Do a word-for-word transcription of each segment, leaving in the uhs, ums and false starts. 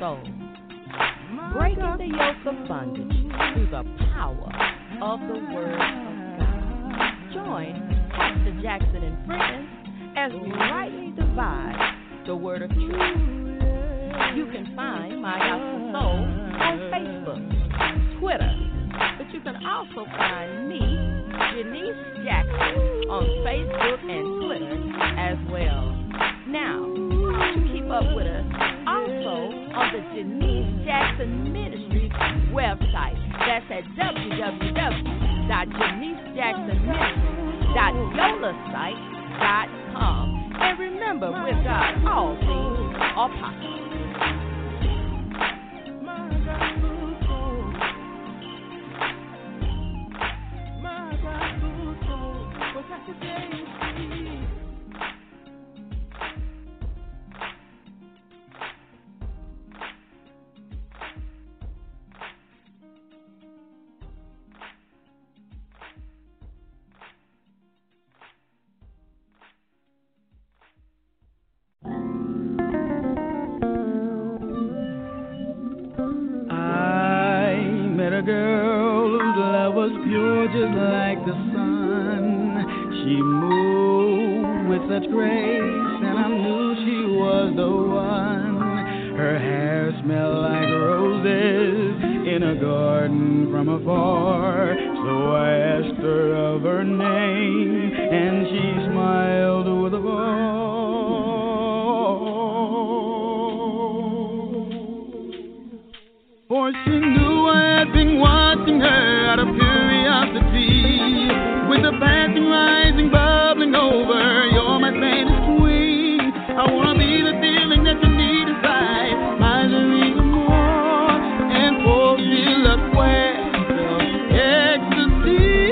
soul. Breaking the yoke of bondage through the power of the Word of God. Join Pastor Jackson and friends as we rightly divide the Word of truth. You can find My Gospel Soul on Facebook, Twitter, but you can also find me, Janice Jackson, on Facebook and Twitter as well. Now, to keep up with us, also on the Janice Jackson Ministries website. That's at w w w dot janice jackson ministries dot yola site dot com. And remember, with God, all things are possible. Girl whose love was pure just like the sun. She moved with such grace and I knew she was the one. Her hair smelled like roses in a garden from afar. So I asked her of her name and she smiled with a bar. For she knew I had been watching her out of curiosity, with the passing, rising, bubbling over. You're my fantasy queen. I wanna be the feeling that you need inside, my dream more, and fulfill a quest of ecstasy.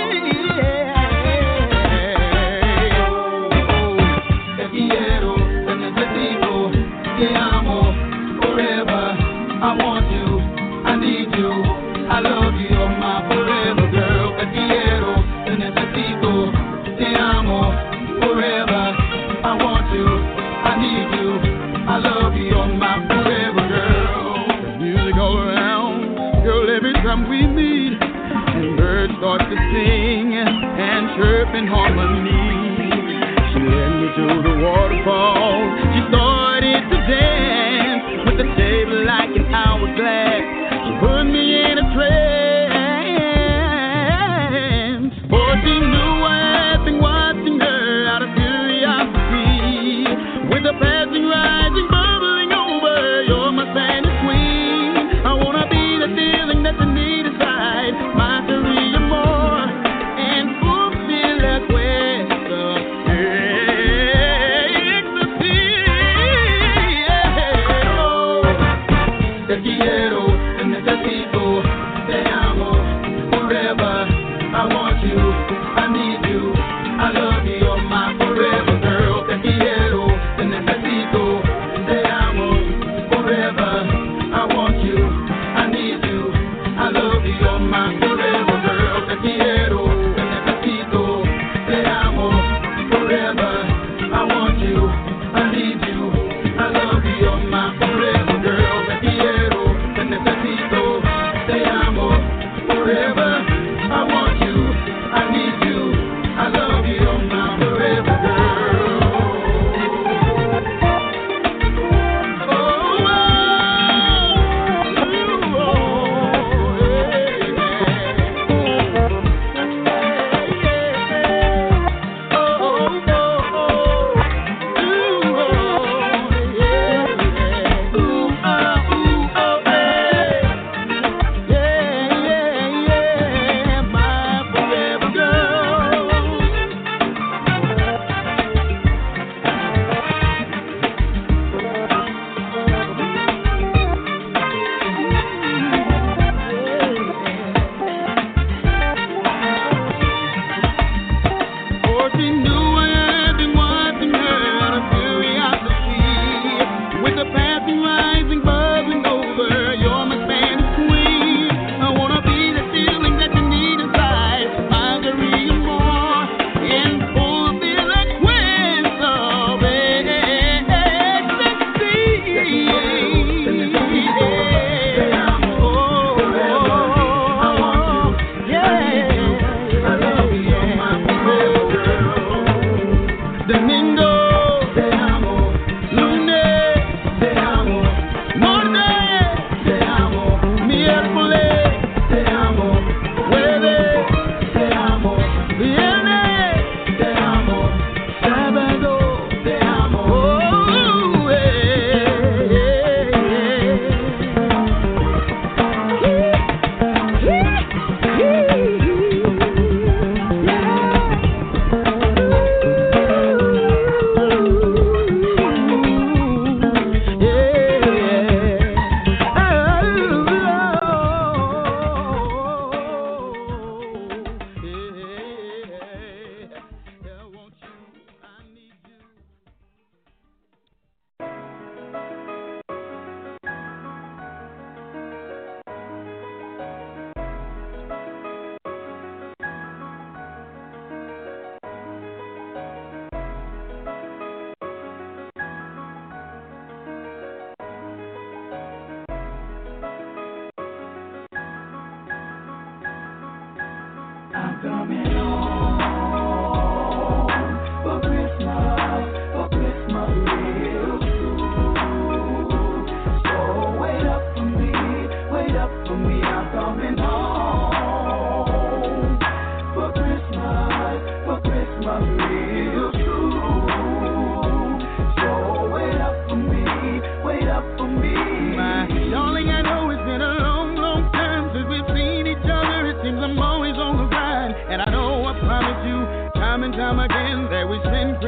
Te quiero, te necesito, te amo forever. I want you, I need you, I love you, you're my forever girl. Te quiero, te necesito, te amo forever. I want you, I need you, I love you, you're my forever girl. There's music all around, girl, every time we meet, and birds start to sing and chirp in harmony. She led me to the waterfall, she started to dance with the shape like an hourglass. She put me in a trance. For she knew I had been watching her out of curiosity, with the passing, rising, bubbling over. You're my fantasy queen. I wanna be the feeling that you need inside, my career more, and fulfill that quest of ecstasy.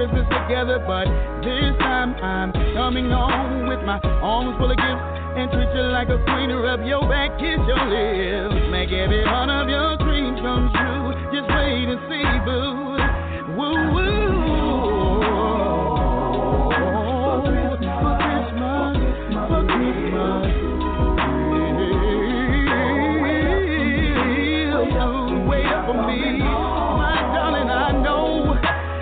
business together, but this time I'm coming home with my arms full of gifts and treat you like a queen. Rub your back, kiss your lips, make every one of your dreams come true. Just wait and see, boo. Woo woo. For Christmas, for Christmas, yeah, wait up for me, my darling. I know.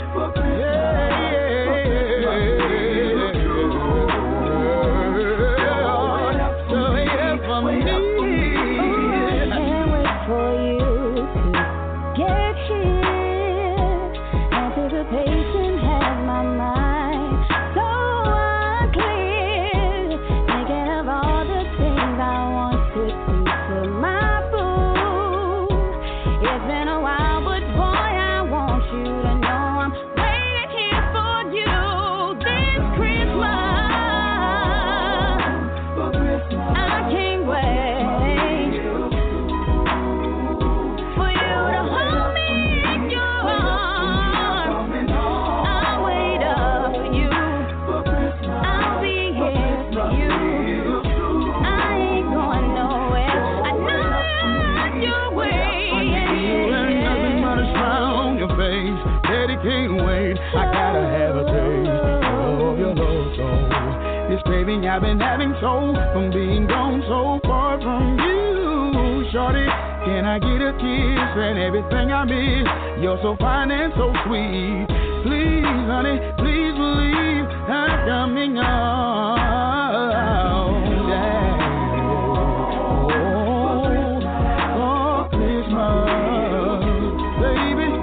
I've been having so from being gone so far from you, shorty. Can I get a kiss and everything I miss? You're so fine and so sweet. Please, honey, please believe I'm coming home. Yeah. Oh, for Christmas, baby.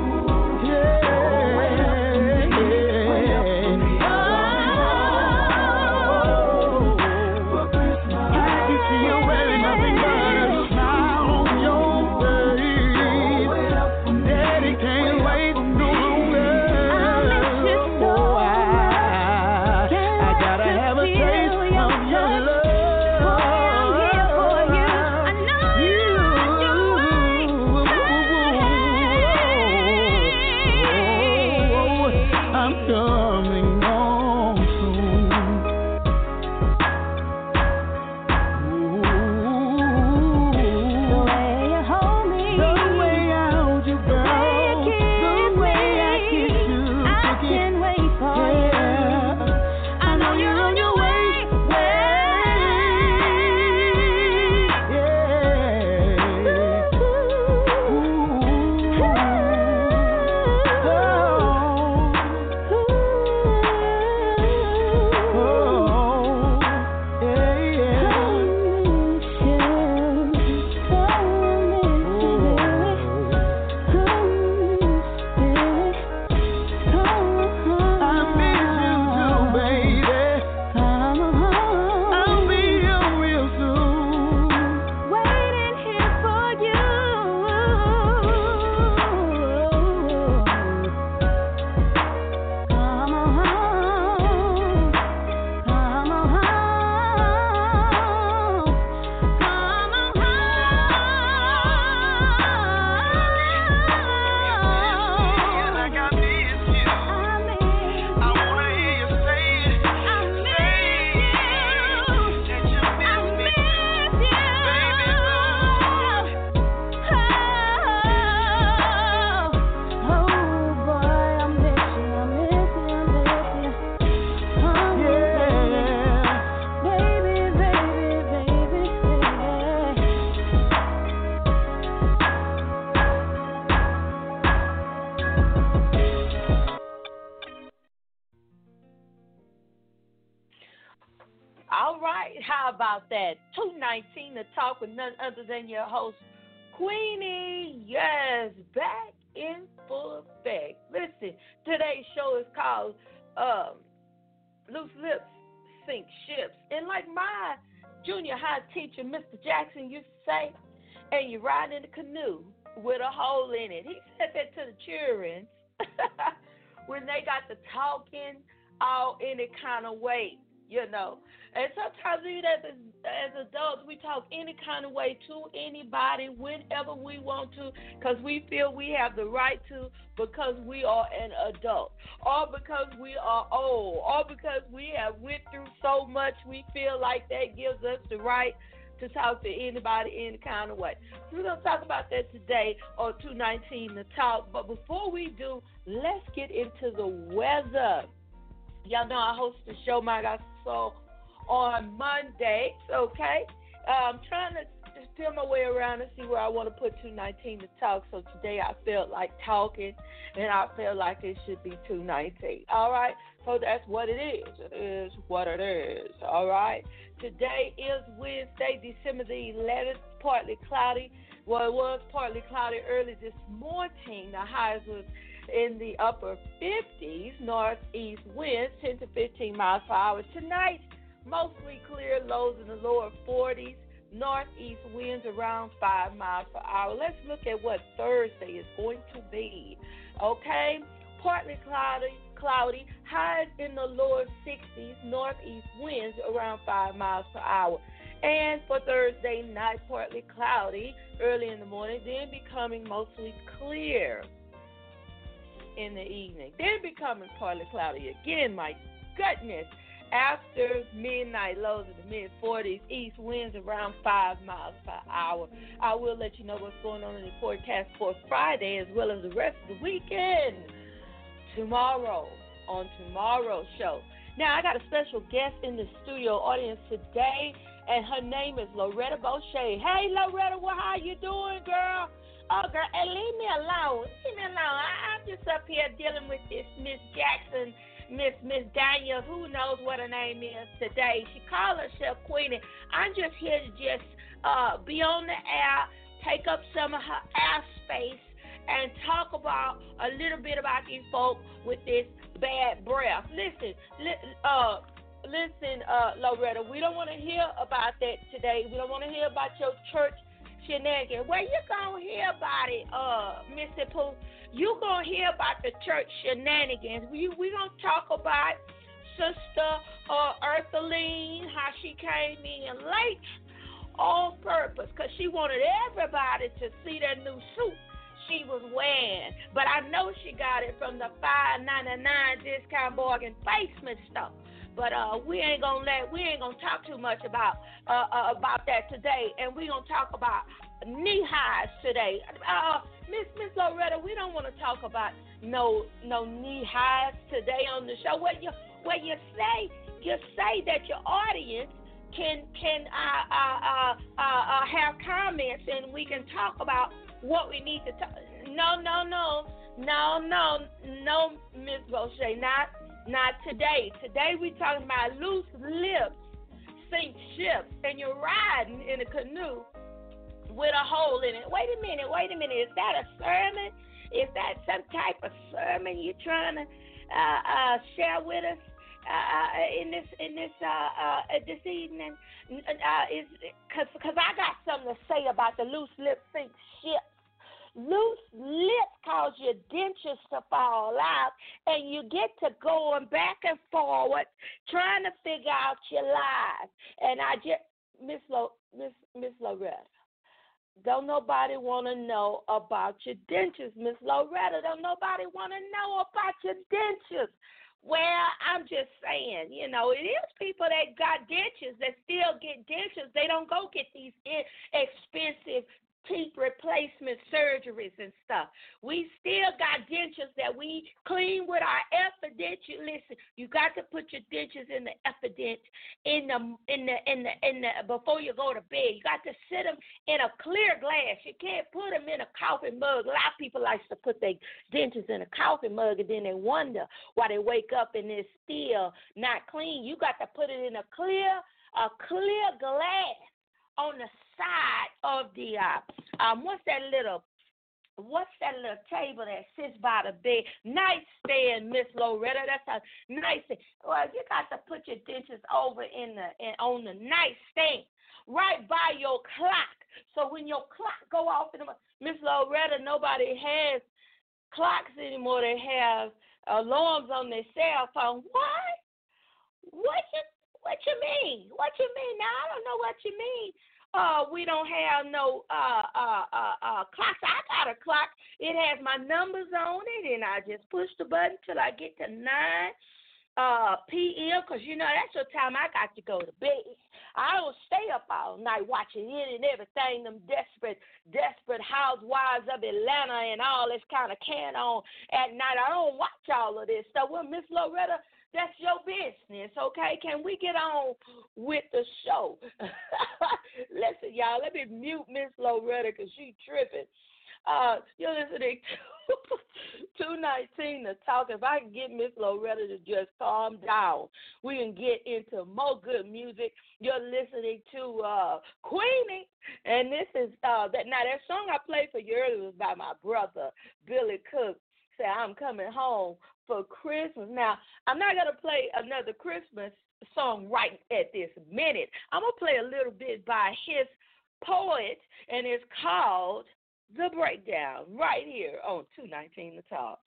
two nineteen to talk with none other than your host, Queenie. Yes, back in full effect. Listen, today's show is called um, Loose Lips Sink Ships. And like my junior high teacher, Mister Jackson, used to say, and you ride in a canoe with a hole in it. He said that to the children when they got to talking all any kind of way, you know. And sometimes we have to as adults, we talk any kind of way to anybody whenever we want to because we feel we have the right to because we are an adult or because we are old or because we have went through so much we feel like that gives us the right to talk to anybody any kind of way. So we're going to talk about that today on two nineteen The Talk. But before we do, let's get into the weather. Y'all know I host the show, My Gospel Soul, on Monday, okay? Uh, I'm trying to just feel my way around and see where I want to put two nineteen to talk. So today I felt like talking, and I felt like it should be two nineteen. All right? So that's what it is. It is what it is. All right? Today is Wednesday, December the eleventh, partly cloudy. Well, it was partly cloudy early this morning. The highs was in the upper fifties, northeast winds, ten to fifteen miles per hour. Tonight, mostly clear, lows in the lower forties, northeast winds around five miles per hour. Let's look at what Thursday is going to be. Okay, partly cloudy, cloudy, highs in the lower sixties, northeast winds around five miles per hour. And for Thursday night, partly cloudy early in the morning, then becoming mostly clear in the evening. Then becoming partly cloudy again, my goodness. After midnight, lows in the mid-forties, east winds around five miles per hour. I will let you know what's going on in the forecast for Friday as well as the rest of the weekend tomorrow on tomorrow's show. Now, I got a special guest in the studio audience today, and her name is Loretta Boucher. Hey, Loretta, well, how you doing, girl? Oh, girl, and leave me alone. Leave me alone. I, I'm just up here dealing with this Miss Jackson, Miss Miss Daniels, who knows what her name is today. She calls herself Queenie. I'm just here to just uh, be on the air, take up some of her air space, and talk about a little bit about these folk with this bad breath. Listen, li- uh, listen, uh, Loretta, we don't want to hear about that today. We don't want to hear about your church shenanigans. Well, you're going to hear about it, uh, Missy Pooh. You're going to hear about the church shenanigans. We're we going to talk about Sister uh, Earthaline, how she came in late on purpose because she wanted everybody to see that new suit she was wearing. But I know she got it from the five ninety-nine discount bargain basement stuff. But uh, we ain't gonna let we ain't gonna talk too much about uh, uh, about that today, and we gonna talk about knee highs today. Uh, Miss Miss Loretta, we don't want to talk about no no knee highs today on the show. What you what you say you say that your audience can can uh, uh, uh, uh, uh, have comments, and we can talk about what we need to talk. No no no no no no Miss Boucher, not. Not today. Today we talking about loose lips sink ships, and you're riding in a canoe with a hole in it. Wait a minute, wait a minute. Is that a sermon? Is that some type of sermon you're trying to uh, uh, share with us uh, in this in this uh, uh, this evening? Uh, is because because I got something to say about the loose lip sink ships. Loose lips cause your dentures to fall out, and you get to going back and forward trying to figure out your life. And I just, Miss Lo, Miss Miss Loretta, don't nobody want to know about your dentures, Miss Loretta. Don't nobody want to know about your dentures. Well, I'm just saying, you know, it is people that got dentures that still get dentures. They don't go get these expensive teeth replacement surgeries and stuff. We still got dentures that we clean with our Effident. You listen, you got to put your dentures in the Effident in the in the in the in the before you go to bed. You got to sit them in a clear glass. You can't put them in a coffee mug. A lot of people like to put their dentures in a coffee mug, and then they wonder why they wake up and it's still not clean. You got to put it in a clear a clear glass on the side of the uh, um, what's that little, what's that little table that sits by the bed? Nightstand, Miss Loretta. That's a nightstand. Well, you got to put your dentures over in the in, on the nightstand, right by your clock. So when your clock go off in the Miss Loretta, nobody has clocks anymore. They have alarms on their cell phone. What? What you? What What you mean? What you mean? Now, I don't know what you mean. Uh, we don't have no uh, uh, uh, uh, clocks. I got a clock. It has my numbers on it, and I just push the button till I get to nine uh, p m because, you know, that's the time I got to go to bed. I don't stay up all night watching it and everything, them desperate, desperate housewives of Atlanta and all this kind of can on at night. I don't watch all of this stuff. Well, Miss Loretta, that's your business, okay? Can we get on with the show? Listen, y'all, let me mute Miss Loretta because she tripping. Uh, you're listening to two nineteen to talk. If I can get Miss Loretta to just calm down, we can get into more good music. You're listening to uh, Queenie, and this is uh, that. Now that song I played for you earlier was by my brother Billy Cook. Say I'm coming home for Christmas. Now I'm not gonna play another Christmas song right at this minute. I'm gonna play a little bit by his poet, and it's called The Breakdown, right here on two nineteen The Talk.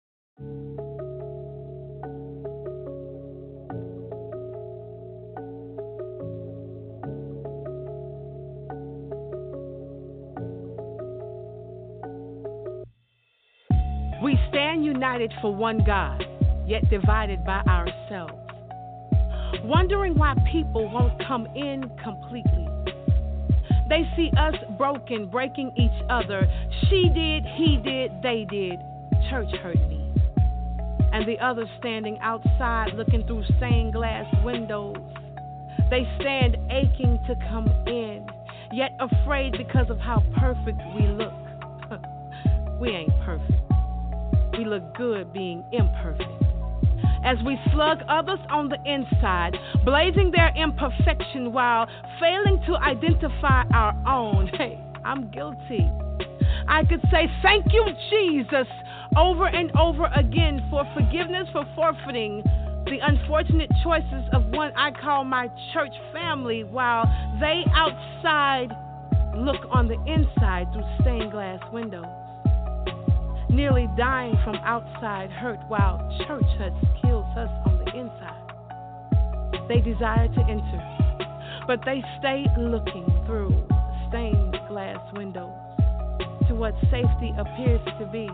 We stand united for one God, yet divided by ourselves. Wondering why people won't come in completely. They see us broken, breaking each other. She did, he did, they did. Church hurt me. And the others standing outside looking through stained glass windows. They stand aching to come in, yet afraid because of how perfect we look. We ain't perfect. We look good being imperfect. As we slug others on the inside, blazing their imperfection while failing to identify our own. Hey, I'm guilty. I could say thank you, Jesus, over and over again for forgiveness for forfeiting the unfortunate choices of one I call my church family while they outside look on the inside through stained glass windows. Nearly dying from outside hurt while church huts kills us on the inside. They desire to enter, but they stay looking through stained glass windows to what safety appears to be.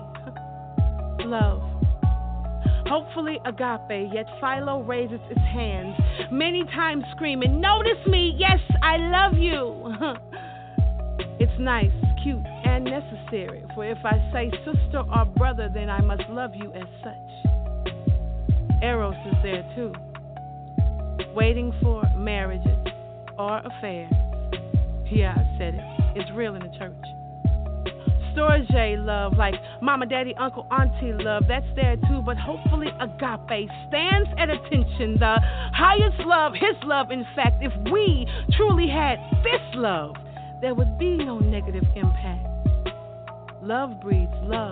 Love. Hopefully agape, yet Philo raises its hands, many times screaming, notice me, yes, I love you. It's nice, cute, and necessary, for if I say sister or brother, then I must love you as such. Eros is there too, waiting for marriages or affairs. Yeah, I said it. It's real in the church. Storge love, like mama, daddy, uncle, auntie love, that's there too, but hopefully agape stands at attention, the highest love, his love. In fact, if we truly had this love, there would be no negative impact. Love breeds love.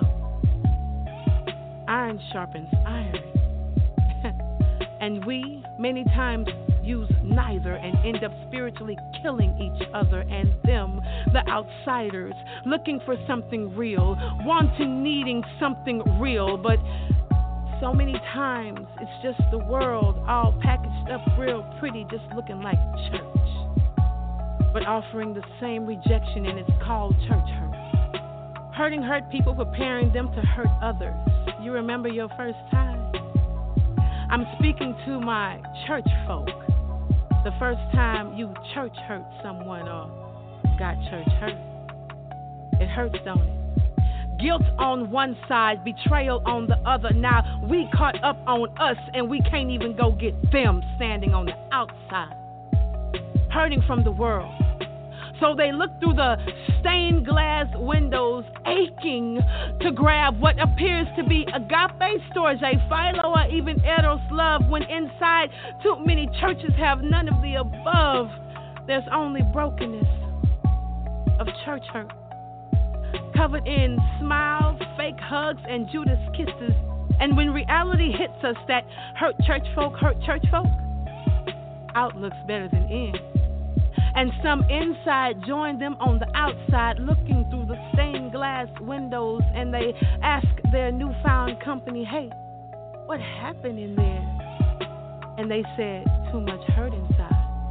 Iron sharpens iron. And we, many times, use neither and end up spiritually killing each other and them, the outsiders, looking for something real, wanting, needing something real. But so many times, it's just the world all packaged up real pretty, just looking like church, but offering the same rejection, and it's called church hurt. Hurting hurt people, preparing them to hurt others. You remember your first time? I'm speaking to my church folk. The first time you church hurt someone or got church hurt. It hurts, don't it? Guilt on one side, betrayal on the other. Now we caught up on us and we can't even go get them standing on the outside, hurting from the world. So they look through the stained glass windows, aching to grab what appears to be agape, storge, philo, or even eros love, when inside too many churches have none of the above. There's only brokenness of church hurt, covered in smiles, fake hugs, and Judas kisses. And when reality hits us that hurt church folk hurt church folk, out looks better than in. And some inside join them on the outside, looking through the stained glass windows, and they ask their newfound company, hey, what happened in there? And they said, too much hurt inside.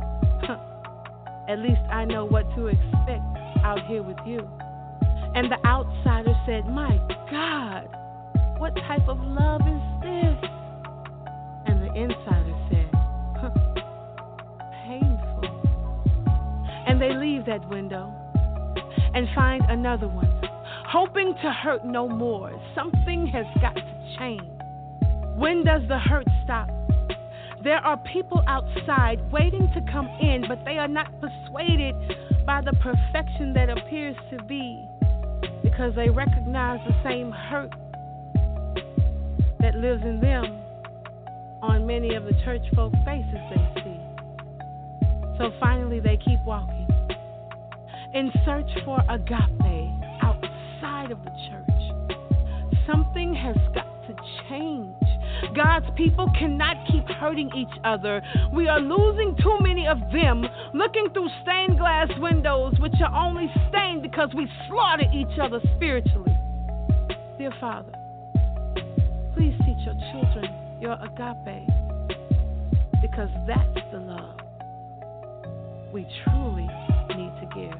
At least I know what to expect out here with you. And the outsider said, my God, what type of love is this? And the insider said, huh, painful. And they leave that window and find another one, hoping to hurt no more. Something has got to change. When does the hurt stop? There are people outside waiting to come in, but they are not persuaded by the perfection that appears to be, because they recognize the same hurt that lives in them on many of the church folk faces they see. So finally they keep walking in search for agape outside of the church. Something has got to change. God's people cannot keep hurting each other. We are losing too many of them, looking through stained glass windows, which are only stained because we slaughtered each other spiritually. Dear Father, please teach your children your agape, because that's the love we truly need to give.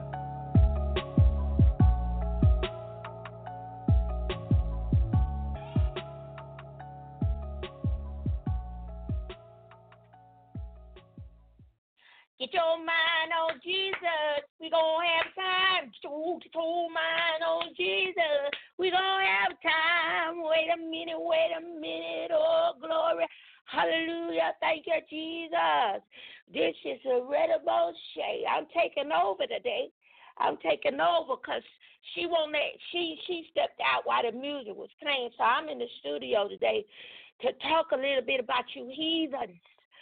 Get your mind on Jesus. We gonna have time. Get your, get your mind on Jesus. We gonna have time. Wait a minute, wait a minute. Oh, glory. Hallelujah. Thank you, Jesus. This is a Loretta Shay. I'm taking over today. I'm taking over because she won't let, she, she stepped out while the music was playing. So I'm in the studio today to talk a little bit about you heathens.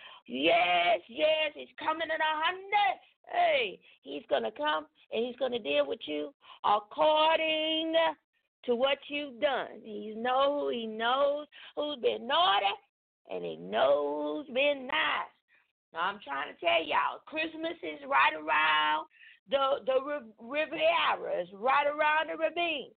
Yes, yes, he's coming in a hundred. Hey, he's going to come and he's going to deal with you according to what you've done. He knows, he knows who's been naughty and he knows who's been nice. Now, I'm trying to tell y'all, Christmas is right around the, the Riviera. It's right around the ravine.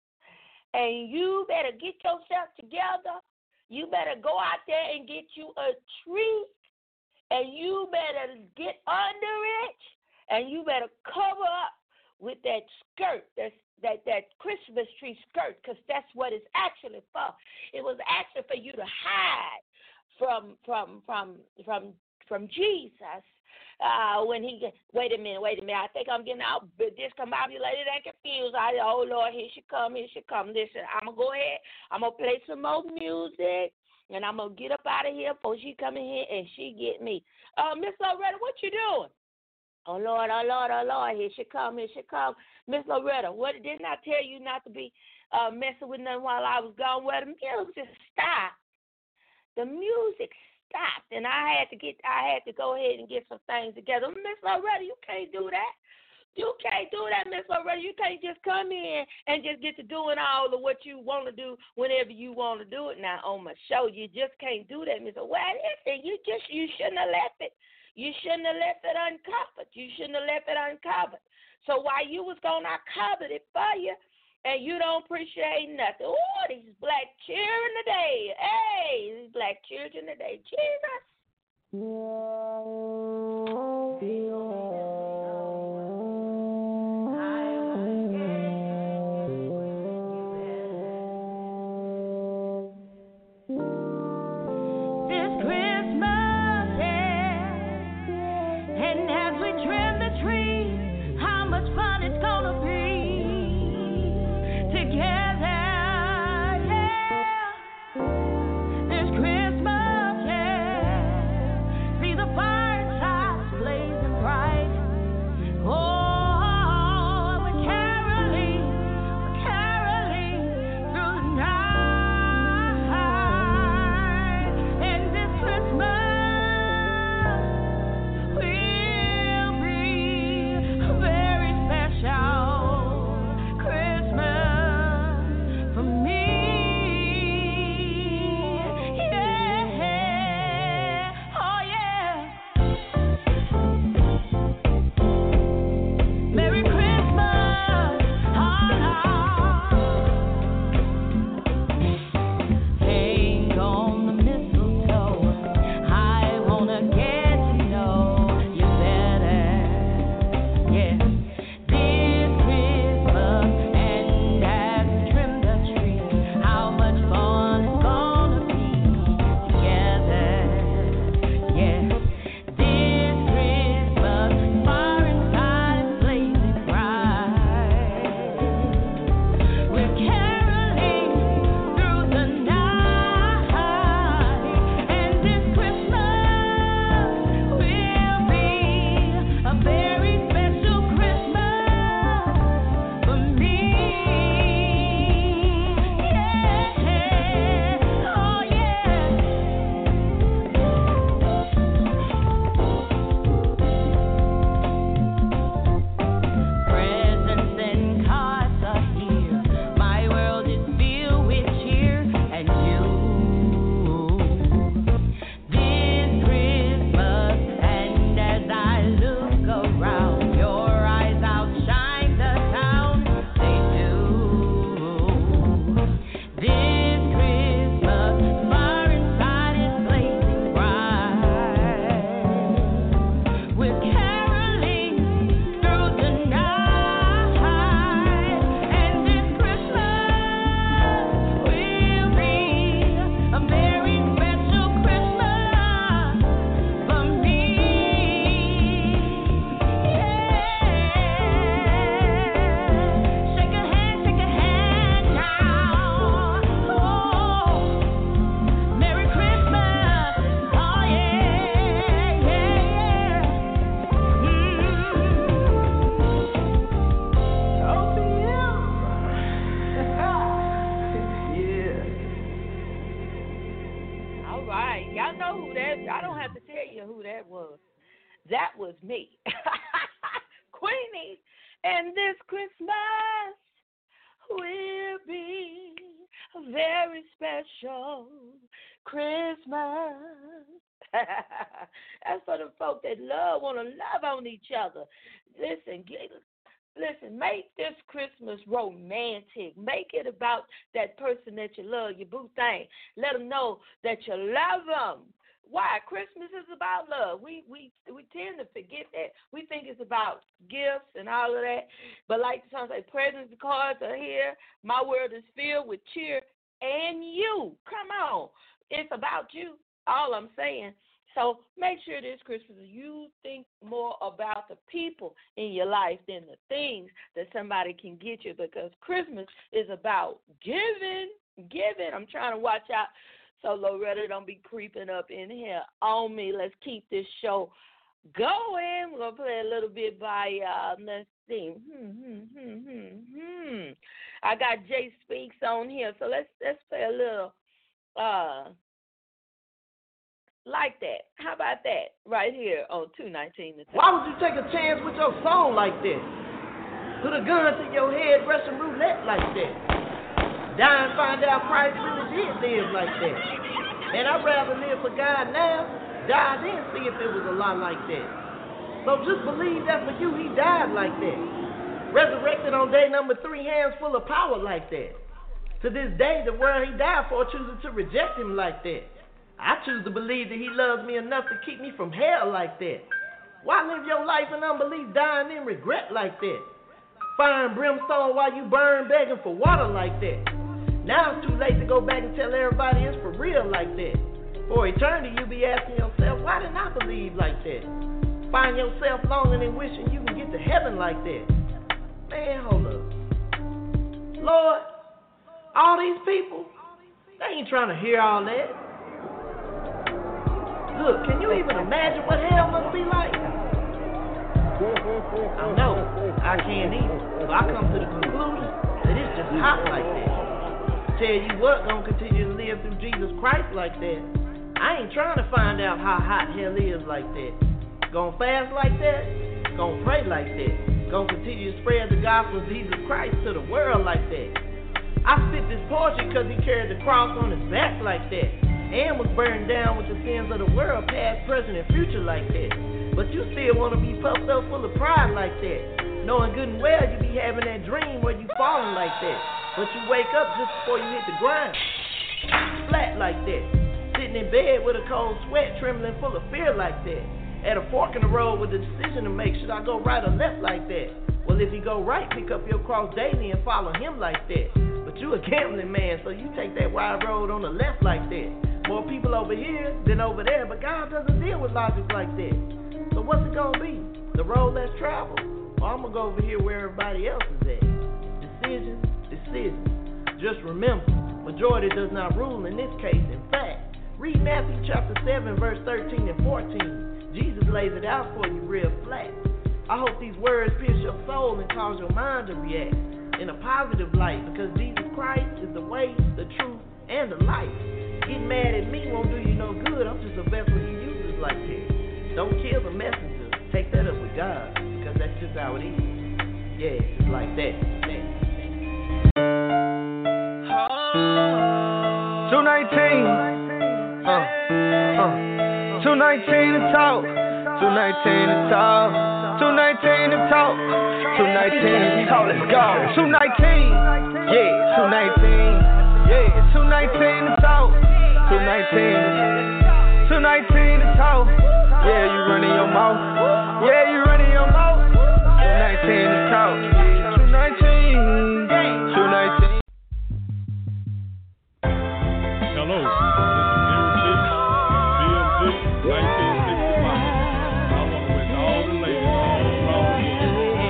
And you better get yourself together. You better go out there and get you a tree. And you better get under it, and you better cover up with that skirt, that, that, that Christmas tree skirt, because that's what it's actually for. It was actually for you to hide from from from from from Jesus. Uh, when he get, wait a minute, wait a minute. I think I'm getting out discombobulated and confused. I, oh, Lord, here she come, here she come. Listen, I'm going to go ahead. I'm going to play some more music. And I'm going to get up out of here before she come in here and she get me. Uh, Miss Loretta, what you doing? Oh, Lord, oh, Lord, oh, Lord, here she come, here she come. Miss Loretta, what didn't I tell you not to be uh, messing with nothing while I was gone? Well, the music stopped. The music stopped, and I had to get, I had to go ahead and get some things together. Miss Loretta, you can't do that. You can't do that, Miss Loretta. You can't just come in and just get to doing all of what you want to do whenever you want to do it now on my show. You just can't do that, Miss Well, listen, you just, you shouldn't have left it. You shouldn't have left it uncovered. You shouldn't have left it uncovered. So while you was gone, I covered it for you, and you don't appreciate nothing. Oh, these black children today. Hey, these black children today. Jesus. Fire that was. That was me. Queenie. And this Christmas will be a very special Christmas. That's for the folk that love, want to love on each other. Listen, get, listen, make this Christmas romantic. Make it about that person that you love, your boo thing. Let them know that you love them. Why? Christmas is about love. We we we tend to forget that. We think it's about gifts and all of that. But like the song say, presents and cards are here. My world is filled with cheer and you. Come on. It's about you. All I'm saying. So make sure this Christmas you think more about the people in your life than the things that somebody can get you, because Christmas is about giving, giving. I'm trying to watch out so Loretta don't be creeping up in here on me. Let's keep this show going. We're going to play a little bit by, uh, let's see. Hmm, hmm, hmm, hmm, hmm. I got Jay Speaks on here, so let's let's play a little uh, like that. How about that right here on two nineteen? Why would you take a chance with your soul like that? Put a gun to your head, Russian roulette like that. Die and find out Christ really did live like that. And I'd rather live for God now, die then see if it was a lot like that. So just believe that for you, he died like that. Resurrected on day number three, hands full of power like that. To this day, the world he died for chooses to reject him like that. I choose to believe that he loves me enough to keep me from hell like that. Why live your life in unbelief, dying in regret like that? Fire and brimstone while you burn, begging for water like that. Now it's too late to go back and tell everybody it's for real like that. For eternity, you be asking yourself, why didn't I believe like that? Find yourself longing and wishing you can get to heaven like that. Man, hold up. Lord, all these people, they ain't trying to hear all that. Look, can you even imagine what hell must be like? I know, I can't either. So I come to the conclusion that it's just hot like that. Tell you what, gonna continue to live through Jesus Christ like that. I ain't trying to find out how hot hell is like that. Gonna fast like that, gonna pray like that. Gonna continue to spread the gospel of Jesus Christ to the world like that. I spit this poetry because he carried the cross on his back like that, and was burned down with the sins of the world, past, present, and future like that. But you still wanna be puffed up full of pride like that, knowing good and well you be having that dream where you falling like that. But you wake up just before you hit the ground, flat like that. Sitting in bed with a cold sweat, trembling full of fear like that. At a fork in the road with a decision to make, should I go right or left like that? Well, if you go right, pick up your cross daily and follow him like that. But you a gambling man, so you take that wide road on the left like that. More people over here than over there, but God doesn't deal with logic like that. So what's it gonna be? The road less traveled? Or I'm gonna go over here where everybody else is at? Decision. Decision. Just remember, majority does not rule in this case. In fact, read Matthew chapter seven, verse thirteen and fourteen. Jesus lays it out for you real flat. I hope these words pierce your soul and cause your mind to react in a positive light, because Jesus Christ is the way, the truth, and the life. Getting mad at me won't do you no good. I'm just a vessel he uses like this. Don't kill the messenger. Take that up with God, because that's just how it is. Yeah, it's just like that. Yeah. two nineteen, uh, uh, two nineteen to talk, two nineteen to talk, two nineteen to talk, two nineteen to talk, let's go, two nineteen, yeah, two nineteen, yeah, two nineteen to talk, two nineteen, two nineteen to talk, yeah, you running your mouth, yeah, you running your mouth, two nineteen to talk, two nineteen, two nineteen. Hello, this is Eric Big, B M G, nineteen sixty-five. I want to wish all the ladies all around the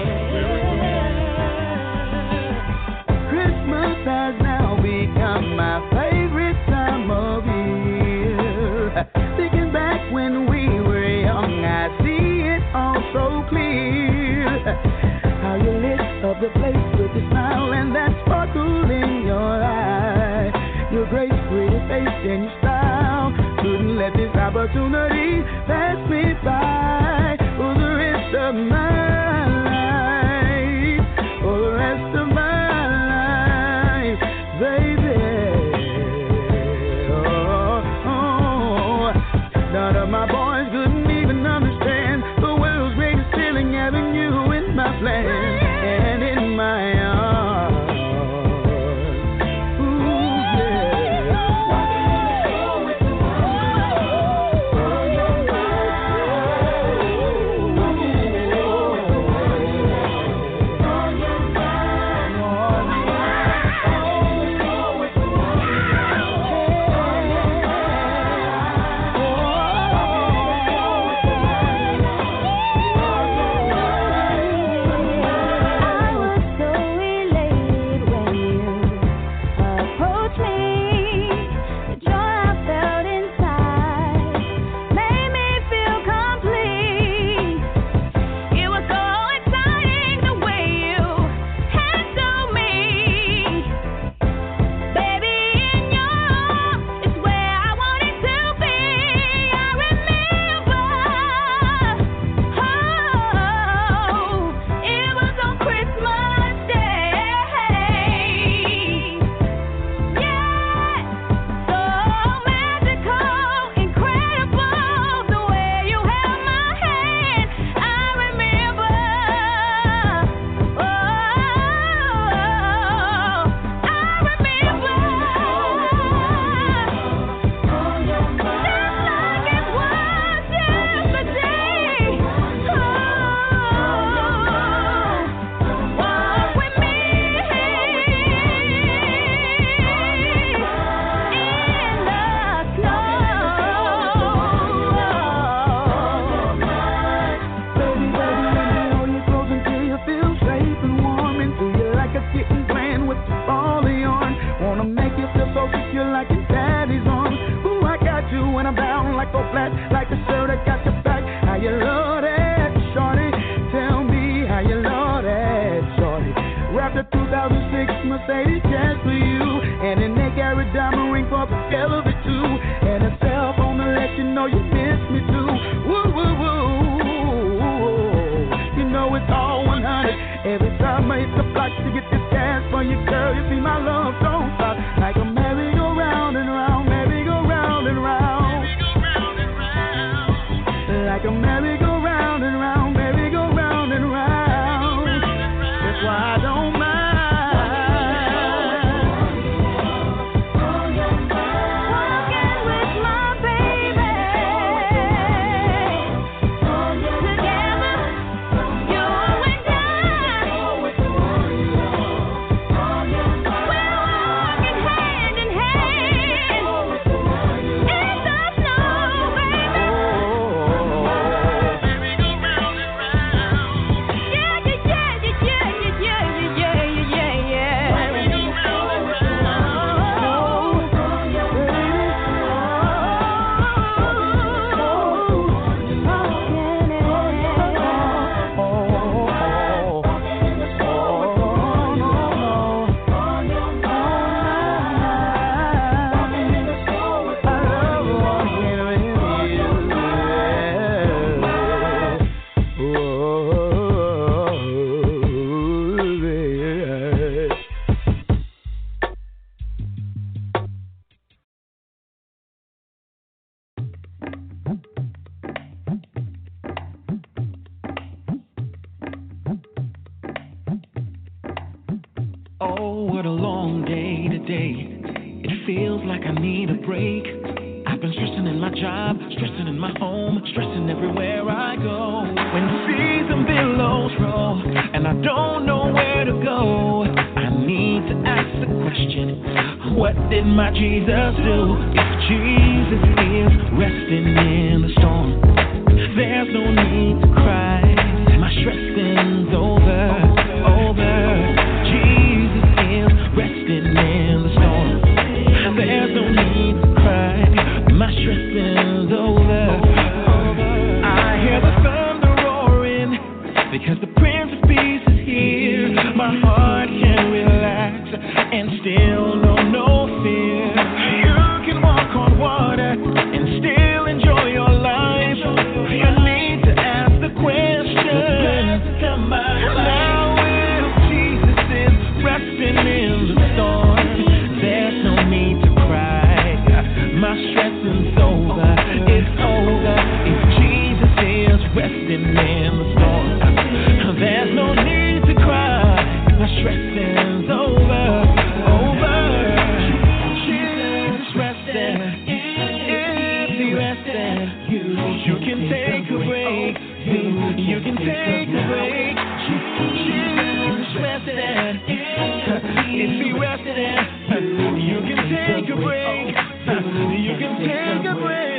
world. Christmas has now become my favorite time of year. Thinking back when we were young, I see it all so clear. How you lit up the place with your smile and that sparkle in your eye. Your grace, pretty face, and your style. Couldn't let this opportunity pass me goodbye for the rest of my life, for the rest of my life, baby. Oh, oh. None of my boys couldn't even understand the world's greatest feeling, having you in my plans and in my arms. You can walk on water and still enjoy your life. You need in the storm. There's no need to cry. My stressing's over, over. Jesus resting. If he resting, you can take a break. You can take a break. Jesus resting. If he resting, you can take a break. You can take a break.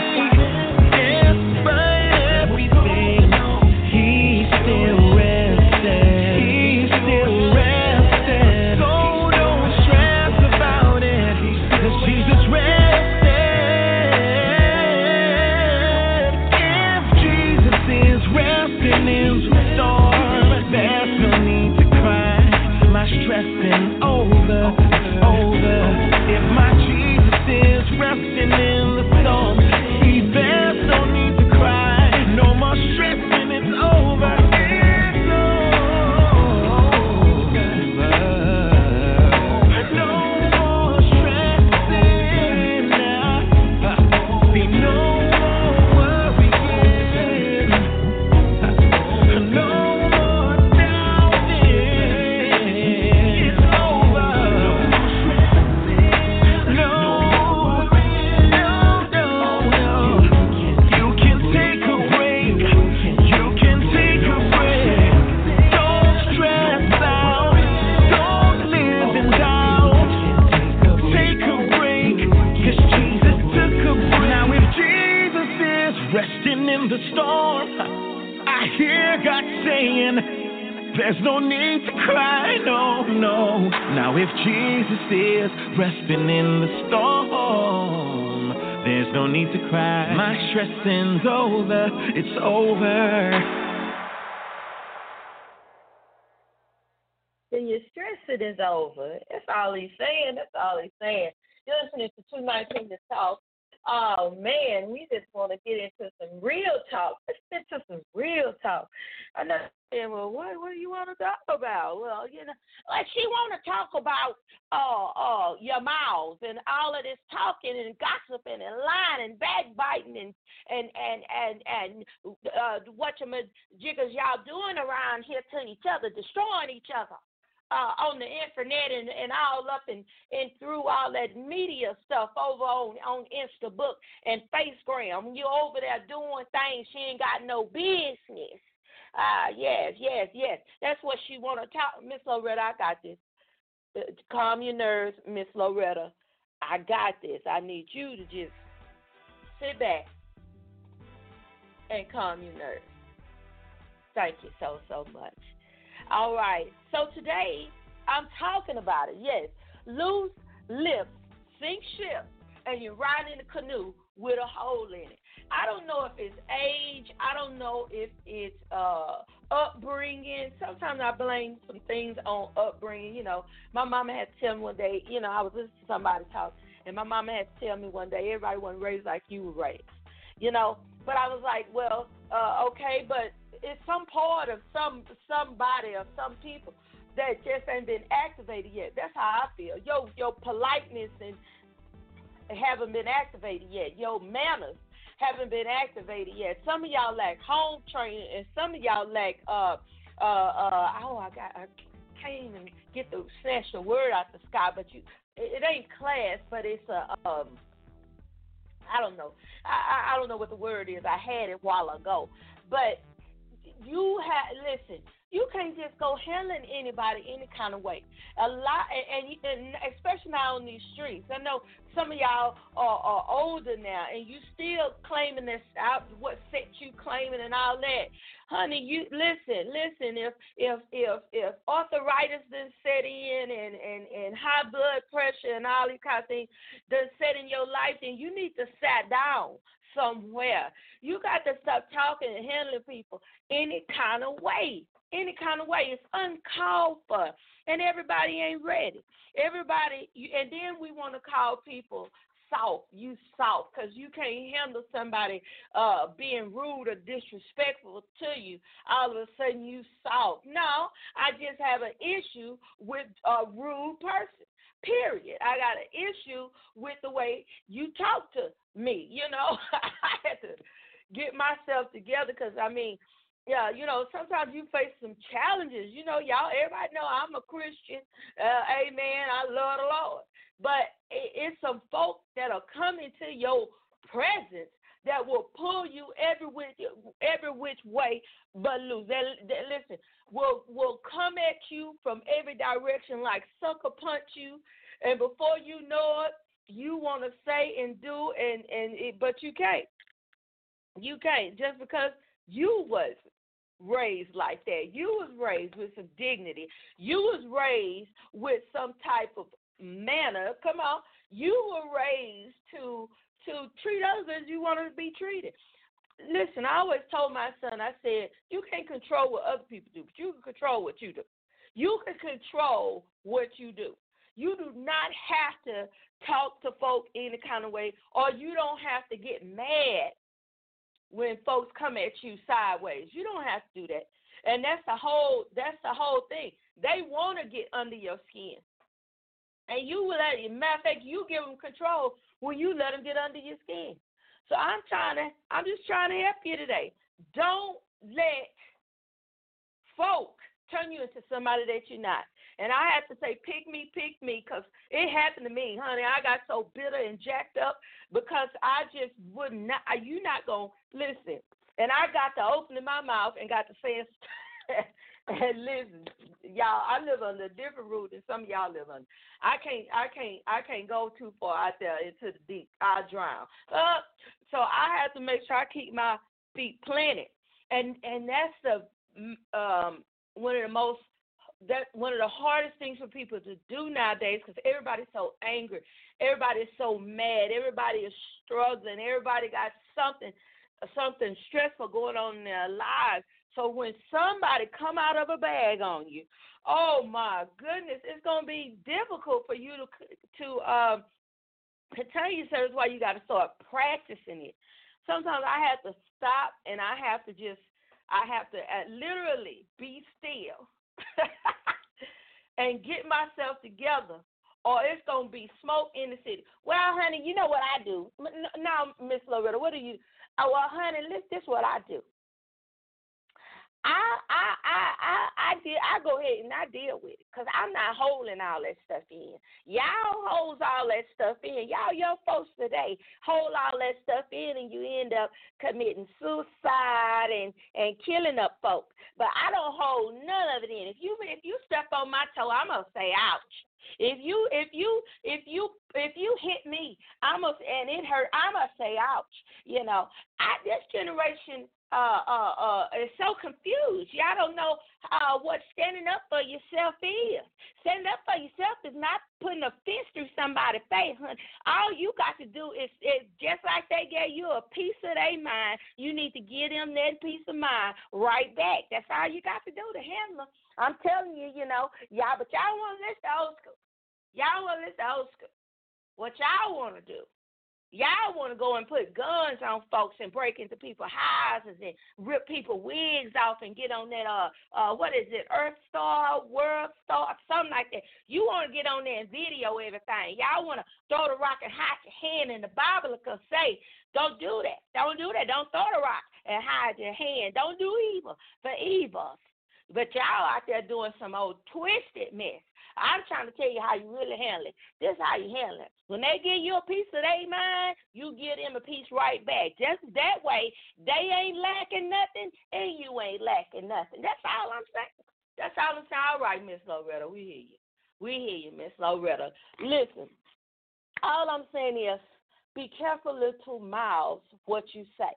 There's no need to cry, no, no. Now if Jesus is resting in the storm, there's no need to cry. My stressing's over, it's over. Then your stressing is over. That's all he's saying. That's all he's saying. You're listening to two nineteen to Talk. Oh, man, we just want to get into some real talk. Let's get into some real talk. I know, well, what, what do you want to talk about? Well, you know, like she want to talk about uh, uh, your mouths and all of this talking and gossiping and lying and backbiting and and and and, and uh, what you jiggers y'all doing around here to each other, destroying each other. Uh, on the internet and, and all up and, and through all that media stuff over on, on Instabook and Facegram. You over there doing things she ain't got no business. Uh, yes, yes, yes. That's what she want to talk. Miss Loretta, I got this. Uh, calm your nerves, Miss Loretta. I got this. I need you to just sit back and calm your nerves. Thank you so, so much. All right, so today I'm talking about it. Yes, loose lips sink ships, and you're riding in a canoe with a hole in it. I don't know if it's age. I don't know if it's uh, upbringing. Sometimes I blame some things on upbringing. You know, my mama had to tell me one day, you know, I was listening to somebody talk, and my mama had to tell me one day, everybody wasn't raised like you were raised, you know. But I was like, well, uh, okay, but it's some part of some somebody or some people that just ain't been activated yet. That's how I feel. Your your politeness and haven't been activated yet. Your manners haven't been activated yet. Some of y'all lack home training, and some of y'all lack uh uh uh. Oh, I got I can't even get the snatch the word out the sky, but you it, it ain't class, but it's a um. I don't know. I I don't know what the word is. I had it a while ago, but. You have listen. You can't just go handling anybody any kind of way. A lot, and, and especially now on these streets. I know some of y'all are, are older now, and you still claiming this out. What set you claiming and all that, honey? You listen, listen. If if if if arthritis done set in, and and and high blood pressure and all these kind of things done set in your life, then you need to sit down somewhere. You got to stop talking and handling people any kind of way. Any kind of way. It's uncalled for. And everybody ain't ready. Everybody, and then we want to call people soft. You soft because you can't handle somebody uh, being rude or disrespectful to you. All of a sudden you soft. No, I just have an issue with a rude person. Period. I got an issue with the way you talk to me. You know, I had to get myself together because, I mean, Yeah, you know, sometimes you face some challenges. You know, y'all, everybody know I'm a Christian. Uh, amen. I love the Lord. But it, it's some folk that are coming to your presence that will pull you every which, every which way but loose. That, that, listen, will will come at you from every direction like sucker punch you, and before you know it, you want to say and do, and, and it, but you can't. You can't just because you wasn't raised like that. You was raised with some dignity. You was raised with some type of manner. Come on. You were raised to to treat others as you want to be treated. Listen, I always told my son, I said, you can't control what other people do, but you can control what you do. You can control what you do. You do not have to talk to folk any kind of way, or you don't have to get mad when folks come at you sideways. You don't have to do that. And that's the whole that's the whole thing. They want to get under your skin. And you will let it. Matter of fact, you give them control when you let them get under your skin. So I'm trying to, I'm just trying to help you today. Don't let folk turn you into somebody that you're not. And I have to say, pick me, pick me, because it happened to me, honey. I got so bitter and jacked up because I just would not, you not going to listen. And I got to open my mouth and got to say, and listen, y'all, I live under a different rule than some of y'all live under. I can't, I can't, I can't go too far out there into the deep. I drown. Uh, so I have to make sure I keep my feet planted, and and that's the um one of the most that one of the hardest things for people to do nowadays, because everybody's so angry, everybody's so mad, everybody is struggling, everybody got something something stressful going on in their lives. So when somebody come out of a bag on you, oh my goodness, it's gonna be difficult for you to to um, continue yourself. That's why you got to start practicing it. Sometimes I have to stop and I have to just, I have to uh, literally be still and get myself together, or it's gonna be smoke in the city. Well, honey, you know what I do? Now, Miss Loretta, what do you? Oh, well, honey, this this what I do. I I I I I did I go ahead and I deal with it, because I'm not holding all that stuff in. Y'all holds all that stuff in. Y'all young folks today hold all that stuff in, and you end up committing suicide and, and killing up folks. But I don't hold none of it in. If you if you step on my toe, I'm gonna say ouch. If you if you if you if you hit me, I'm gonna, and it hurt, I'm gonna say ouch. You know, I this generation Uh, uh, uh, is so confused. Y'all don't know uh, what standing up for yourself is. Standing up for yourself is not putting a fist through somebody's face, honey. All you got to do is, is just like they gave you a piece of their mind, you need to give them that piece of mind right back. That's all you got to do to handle them. I'm telling you, you know, y'all, but y'all want to listen to old school. Y'all want to listen to old school. What y'all want to do? Y'all want to go and put guns on folks and break into people's houses and rip people's wigs off and get on that, uh, uh, what is it, Earth Star, World Star, something like that. You want to get on there and video everything. Y'all want to throw the rock and hide your hand, and the Bible can say, don't do that. Don't do that. Don't throw the rock and hide your hand. Don't do evil for evil. But y'all out there doing some old twisted mess. I'm trying to tell you how you really handle it. This is how you handle it. When they give you a piece of their mind, you give them a piece right back. Just that way, they ain't lacking nothing, and you ain't lacking nothing. That's all I'm saying. That's all I'm saying. All right, Miss Loretta, we hear you. We hear you, Miss Loretta. Listen, all I'm saying is be careful, little mouths, what you say.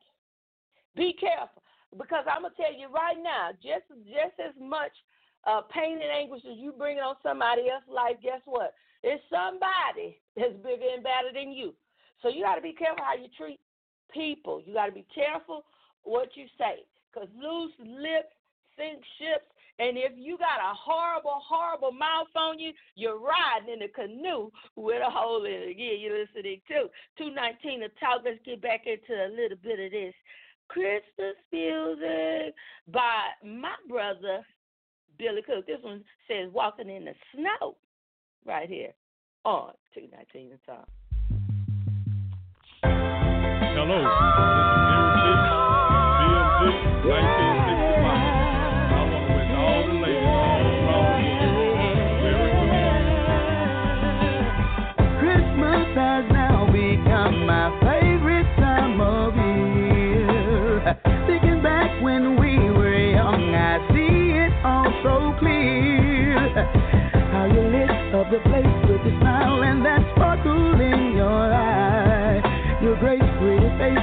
Be careful, because I'm going to tell you right now, just, just as much Uh, pain and anguish as you bring it on somebody else's life, guess what? It's somebody that's bigger and better than you. So you got to be careful how you treat people. You got to be careful what you say, because loose lips sink ships. And if you got a horrible, horrible mouth on you, you're riding in a canoe with a hole in it. Yeah, you're listening to two nineteen to talk. Let's get back into a little bit of this Christmas music by my brother Billy Cook. This one says Walking in the Snow right here on two nineteen The Talk. Hello, this is Eric Lee, B M G, nineteen sixty-five.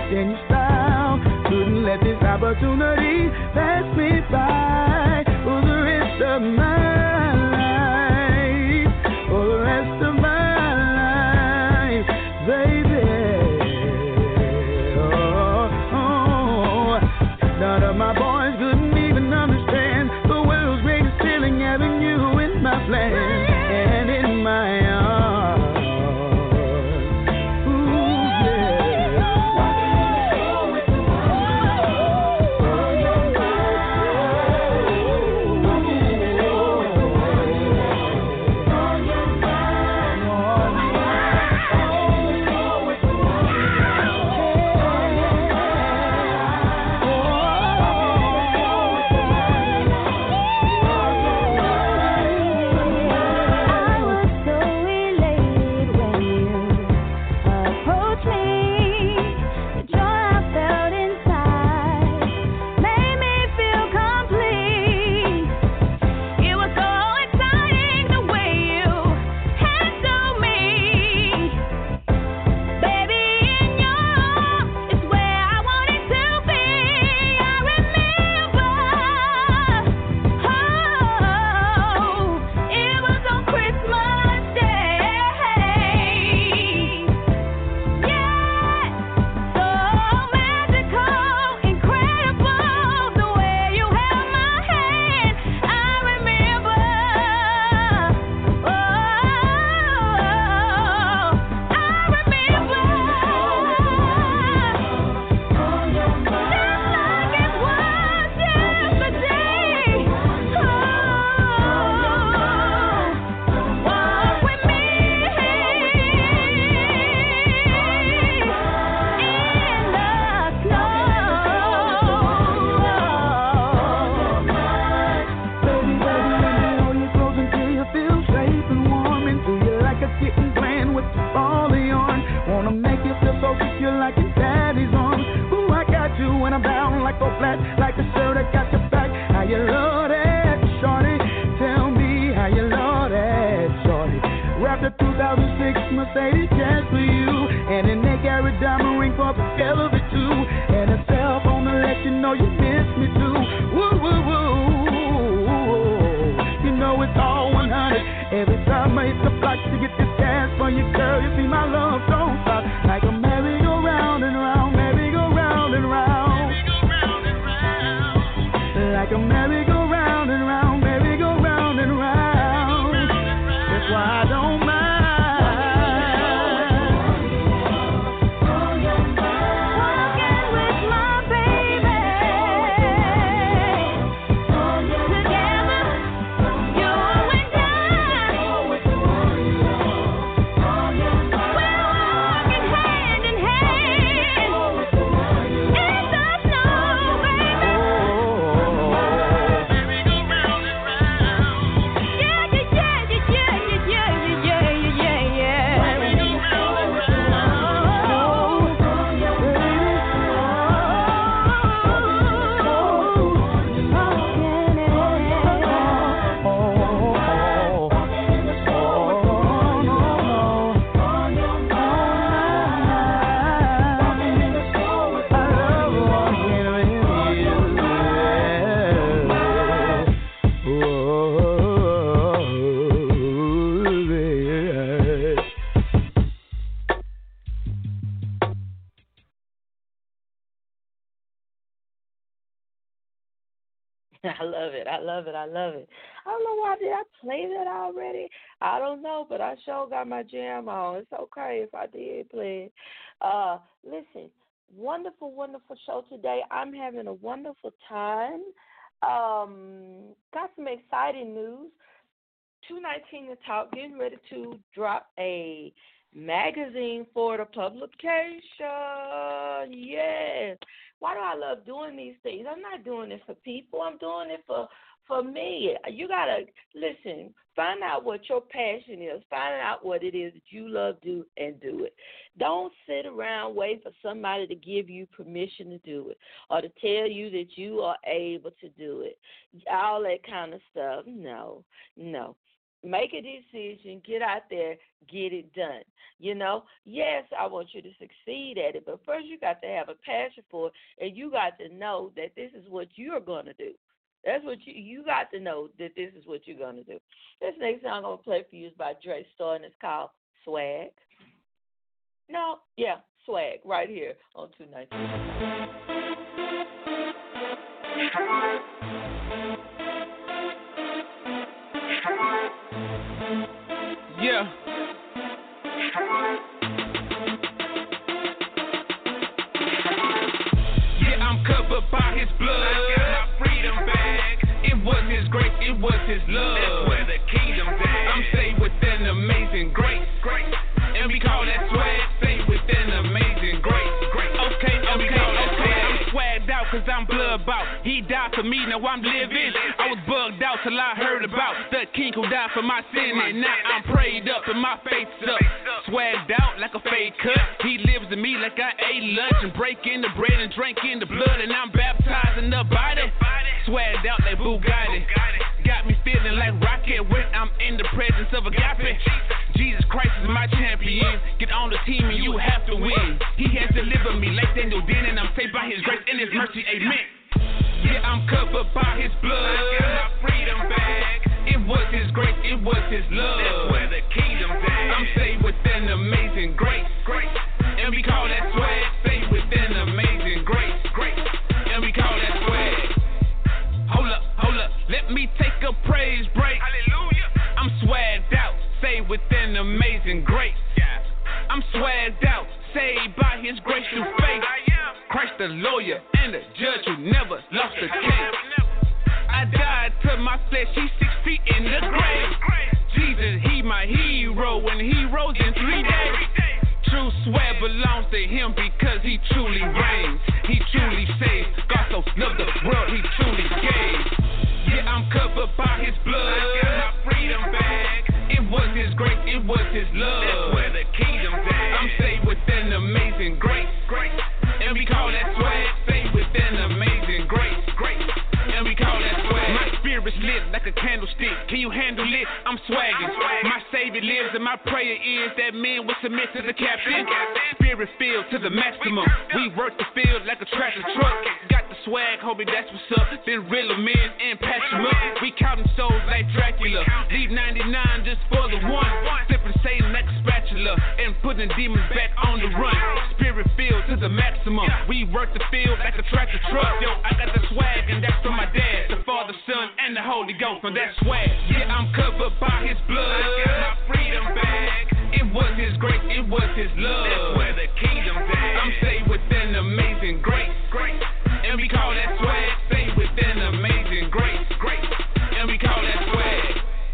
in your style. Couldn't let this opportunity pass me by for the rest of my life, for the rest of my life, baby. Oh, oh. None of my boys couldn't even understand the world's greatest feeling, having you in my plan and in my arms. I love it. I love it. I love it. I don't know why did I play that already. I don't know, but I sure got my jam on. It's okay if I did play it. Uh, listen, wonderful, wonderful show today. I'm having a wonderful time. Um, got some exciting news. two nineteen to Talk getting ready to drop a magazine for the publication. Yes. Why do I love doing these things? I'm not doing it for people. I'm doing it for, for me. You got to, listen, find out what your passion is. Find out what it is that you love to do and do it. Don't sit around waiting for somebody to give you permission to do it or to tell you that you are able to do it. All that kind of stuff. No, no. make a decision, get out there, get it done. You know, yes, I want you to succeed at it, but first you got to have a passion for it, and you got to know that this is what you're going to do. That's what you you got to know that this is what you're going to do. This next song I'm going to play for you is by Dre Star, and it's called Swag. No, yeah, Swag, right here on two nineteen. Yeah. Yeah, I'm covered by his blood. I got my freedom back. It was his grace, it was his love. That's where the kingdom's at. I'm saved with an amazing grace. Grace. And we call that swag. Saved with an amazing grace. Grace. Okay, okay, okay. I'm swagged out cause I'm blood bout. He died for me, now I'm living. I was bugged out till I heard about the king who died for my sin. And now I'm prayed up and my faith's up. Swagged out like a fade cut. He lives in me like I ate lunch and break in the bread and drank in the blood. And I'm baptized in the body. Swagged out like Bugatti. Got me feeling like rocket when I'm in the presence of agape. Jesus Christ is my champion. Get on the team and you have to win. He has delivered me like Daniel did, and I'm saved by his grace and his mercy. Amen. Yeah, I'm covered by his blood. I got my freedom back. It was his grace, it was his love. That's where the kingdom's at. I'm saved with an amazing grace. Grace. And we call that swag. Saved with an amazing grace. Grace. And we call that swag. Hold up, hold up. Let me take a praise break. Hallelujah. I'm swagged out. Saved with an amazing grace. Yeah. I'm swagged out. Saved by his grace through faith. Christ the lawyer and the judge who never lost a case. I died to my flesh, he's six feet in the grave. Jesus, he my hero when he rose in three days. True swag belongs to him because he truly reigns. He truly saves. God so loved the world, he truly gave. Yeah, I'm covered by his blood. I got my freedom back. It was his grace, it was his love. That's where the kingdom's at. I'm saved with an amazing grace. Grace. And we call that swag. Saved with an amazing grace. Grace. And we call that swag. My spirit's lit like a candlestick. Can you handle it? I'm swagging. My Savior lives and my prayer is that men will submit to the captain. Spirit filled to the maximum. We work the field like a tractor truck. Got the swag, homie, that's what's up. Then reel them in and patch them up. We counting souls like Dracula. Leave ninety-nine just for the one. Flipping Satan like a spatula and putting demons back on the run. Spirit filled to the maximum. We work the field like a tractor truck. Yo, I got the swag and that's from my dad, the Father, Son, and the Holy Ghost. From that swag, yeah, I'm covered by his blood. I got my freedom back. It was his grace, it was his love. That's where the kingdom's at. I'm saved with an amazing grace. Grace. And we call that swag. Saved with an amazing grace. Grace. And we call that swag.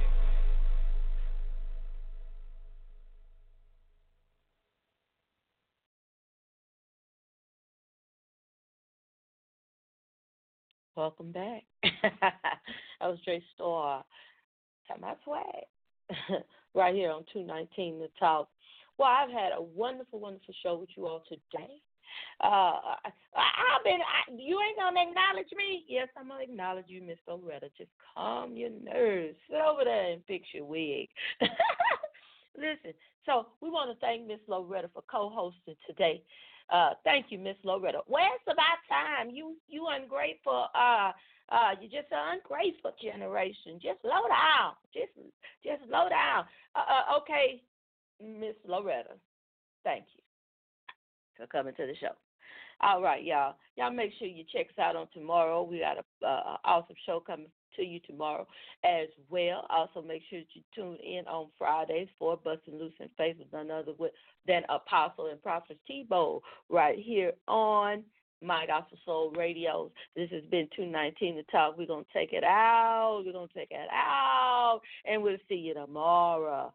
Welcome back. That was Dre Star. Got my swag. Right here on two nineteen The Talk. Well, I've had a wonderful, wonderful show with you all today. Uh, I, I've been, I, you ain't going to acknowledge me? Yes, I'm going to acknowledge you, Miss Loretta. Just calm your nerves. Sit over there and fix your wig. Listen, so we want to thank Miss Loretta for co-hosting today. Uh, thank you, Miss Loretta. Well, it's about time. You you ungrateful. Uh, uh, you're just an ungrateful generation. Just slow down. Just just slow down. Uh, uh, okay, Miss Loretta. Thank you for coming to the show. All right, y'all. Y'all make sure you check us out on tomorrow. We got a uh, awesome show coming to you tomorrow as well. Also, make sure that you tune in on Fridays for Busting Loose in Faith with none other than Apostle and Prophet Tebow right here on My Gospel Soul Radio. This has been two nineteen The Talk. We're going to take it out. We're going to take it out. And we'll see you tomorrow.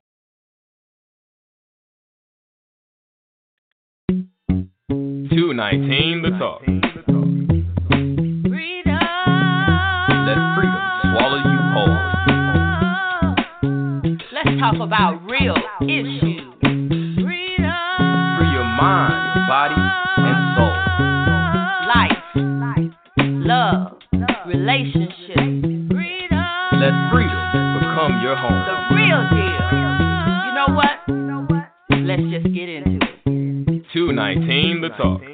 two nineteen The Talk. Freedom. Let freedom swallow you whole. Let's talk about real issues. Freedom. Free your mind, body, and soul. Life, love, relationships. Freedom. Let freedom become your home. The real deal. You know what? Let's just get into it. two nineteen The Talk.